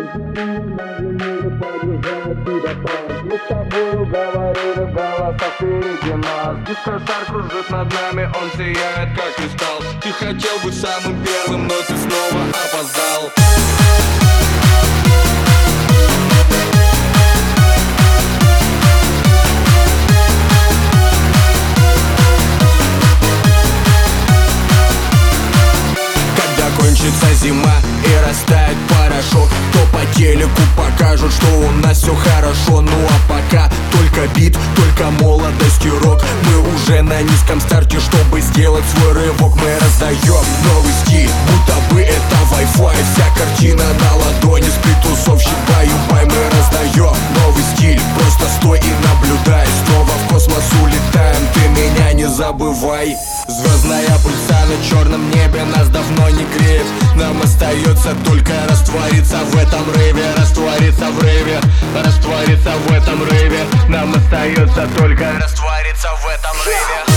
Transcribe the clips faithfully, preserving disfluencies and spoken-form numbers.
Мы с тобою говорили, голоса впереди нас. Дискошар кружит над нами, он сияет как кристалл. Ты хотел быть самым первым, но ты снова опоздал. Кончится зима и растает порошок, то по телеку покажут, что у нас все хорошо. Ну а пока только бит, только молодость и рок. Мы уже на низком старте, чтобы сделать свой рывок. Мы раздаем новый стиль, будто бы это Wi-Fi. Вся картина на ладони, сплит-тусовщик, баю-бай. Мы раздаем новый стиль, просто стой и наблюдай. Снова в космос улетаем, ты меня не забывай. Звездная пыльца на черном небе нас давно не греет. Нам остается только раствориться в этом рейве. Раствориться в рейве, раствориться в этом рейве. Нам остается только раствориться в этом рейве.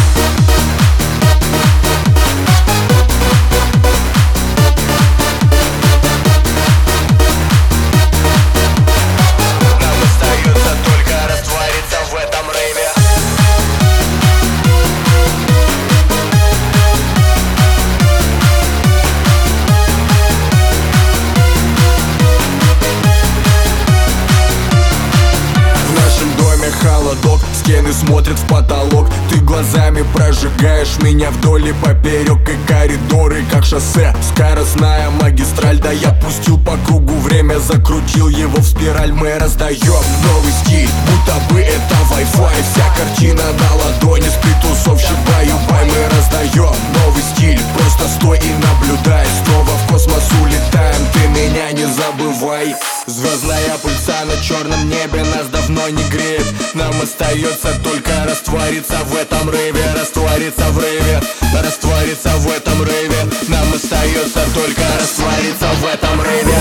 Холодок, стены смотрят в потолок. Ты глазами прожигаешь меня вдоль и поперек. И коридоры, как шоссе, скоростная магистраль. Да я пустил по кругу время, закрутил его в спираль. Мы раздаем новый стиль, будто бы это Wi-Fi. Вся картина на ладони, сплит-тусовщик, баю-бай. Мы раздаем новый стиль, просто стой и наблюдай. Снова в космос улетаем, ты меня не забывай. Звездная пыльца на черном небе нас давно не греет. Нам остается только раствориться в этом рейве. Раствориться в рейве, раствориться в этом рейве. Нам остается только раствориться в этом рейве.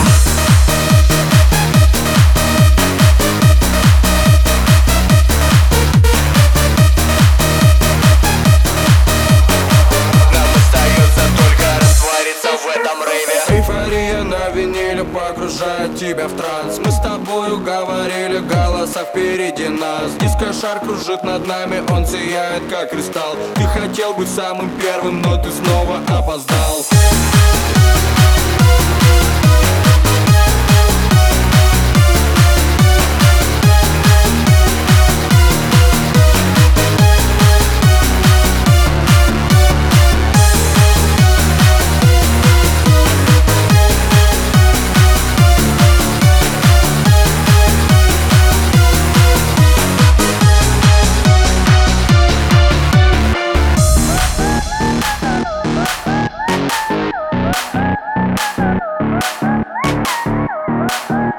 Погружает тебя в транс. Мы с тобою говорили, голоса впереди нас. Дискошар кружит над нами, он сияет как кристалл. Ты хотел быть самым первым, но ты снова опоздал.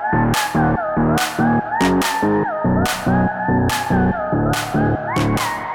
We'll be right back.